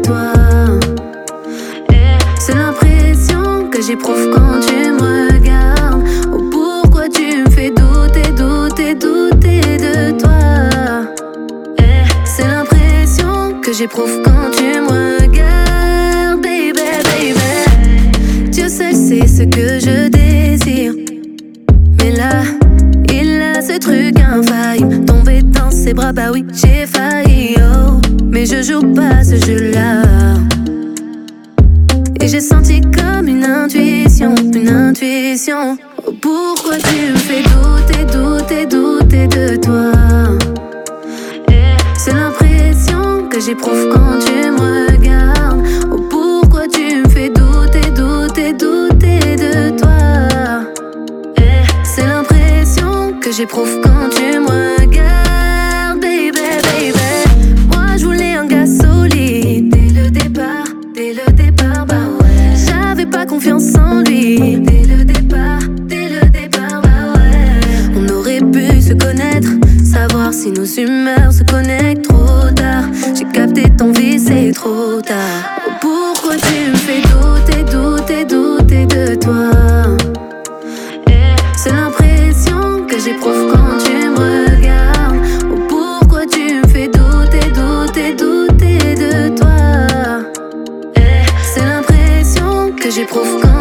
toi. C'est l'impression que j'éprouve quand tu me regardes. Oh, pourquoi tu me fais douter, douter, douter de toi. C'est l'impression que j'éprouve quand tu me regardes. Baby, baby, Dieu seul sait ce que je désire. Mais là, il a ce truc infaillible. Tomber dans ses bras, bah oui, j'ai failli, oh. Mais je joue pas ce jeu-là. Et j'ai senti comme une intuition, une intuition. Oh, pourquoi tu me fais douter, douter, douter de toi. C'est l'impression que j'éprouve quand tu me regardes. Oh, pourquoi tu me fais douter, douter, douter de toi. C'est l'impression que j'éprouve quand tu me regardes. Baby, baby, moi je voulais un gars solide. Dès le départ, bah ouais. J'avais pas confiance en lui. Dès le départ, bah ouais. On aurait pu se connaître, savoir si nos humeurs se connectent. Trop tard, j'ai capté ton vice, c'est trop tard. Oh, pourquoi tu me fais douter, douter, douter de toi. C'est l'impression que j'éprouve quand tu me regardes. Oh, pourquoi tu me fais douter, douter, douter de toi. C'est l'impression que j'éprouve quand